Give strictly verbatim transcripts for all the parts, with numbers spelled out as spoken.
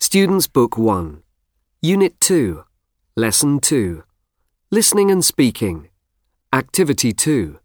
Students' Book one, Unit two, Lesson two, Listening and Speaking, Activity two.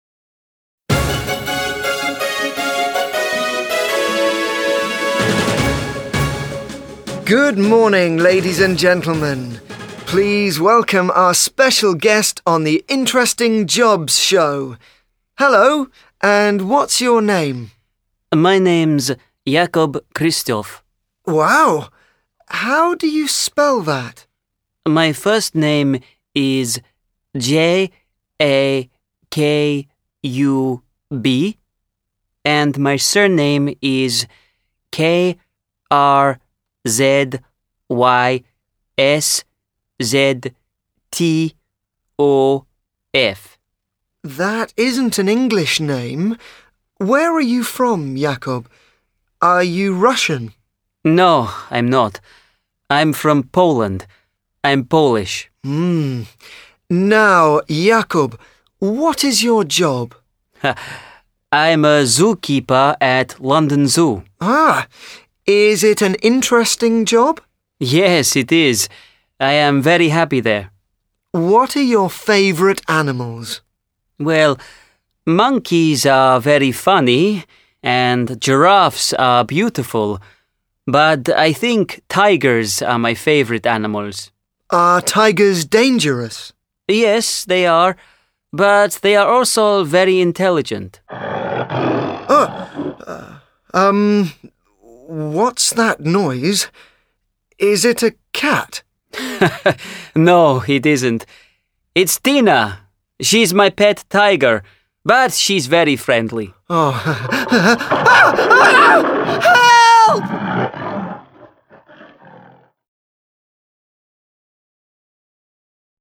Good morning, ladies and gentlemen. Please welcome our special guest on the Interesting Jobs Show. Hello, and what's your name? My name's Jakob Christoph. Wow! How do you spell that? My first name is J A K U B, and my surname is K R Z Y S Z T O F. That isn't an English name. Where are you from, Jakob? Are you Russian? No, I'm not. I'm from Poland. I'm Polish. Hmm. Now, Jakob, what is your job? I'm a zookeeper at London Zoo. Ah, is it an interesting job? Yes, it is. I am very happy there. What are your favourite animals? Well, monkeys are very funny and giraffes are beautiful, but I think tigers are my favorite animals. Are tigers dangerous? Yes, they are, but they are also very intelligent. Oh, uh, um, what's that noise? Is it a cat? No, it isn't. It's Tina. She's my pet tiger, but she's very friendly. Oh. Help!